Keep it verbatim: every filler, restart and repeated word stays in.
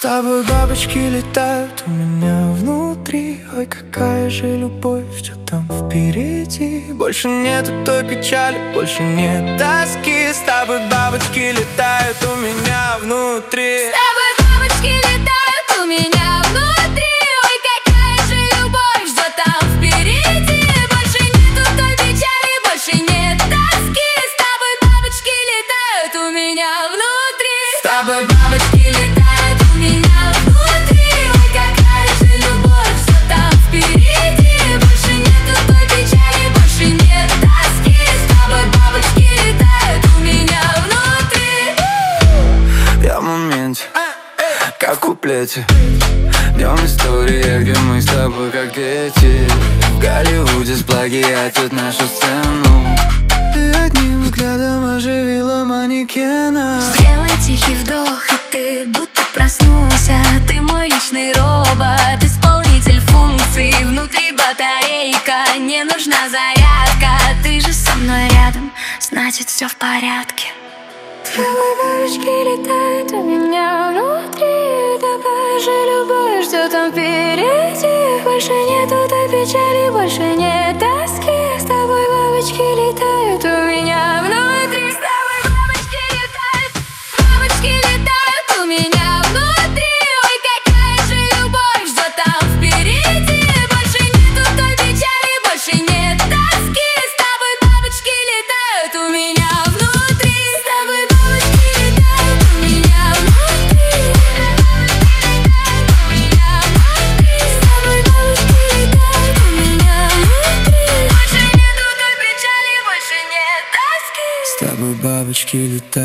тобой бабочки летают у меня внутри. Ой, какая же любовь ждет там впереди. Больше нету той печали, больше нет тоски. С тобой бабочки летают у меня внутри. С тобой бабочки летают у меня внутри. Ой, какая же любовь ждет там впереди. Больше нету той печали, больше нет тоски. С тобой бабочки летают у меня внутри. С тобой бабочки летают у меня внутри. Ой, какая же любовь ждет там впереди. Больше нету той печали, больше нет тоски. С тобой бабочки летают у меня внутри. Я в моменте, как в куплете. Днем история, где мы с тобой как дети. В Голливуде сплагиатят нашу сцену. Ты одним взглядом оживила манекена. Сделай тихий вдох, и ты будто проснулся. Ты мой личный робот, исполнитель функций. Внутри батарейка, не нужна зарядка. Ты же со мной рядом, значит все в порядке. С тобой бабочки летают у меня внутри. Такая же любовь ждет там впереди. Больше нету той печали, больше нет тоски. С тобой бабочки летают у меня внутри. С тобой бабочки летают, бабочки летают у меня внутри. Ой, какая же любовь ждет там впереди. Больше нету той печали, больше нет тоски. С тобой бабочки летают у меня внутри. С тобой бабочки летают у меня внутри. С тобой бабочки летают у меня внутри. Больше нету той печали, больше нет тоски. С тобой бабочки летают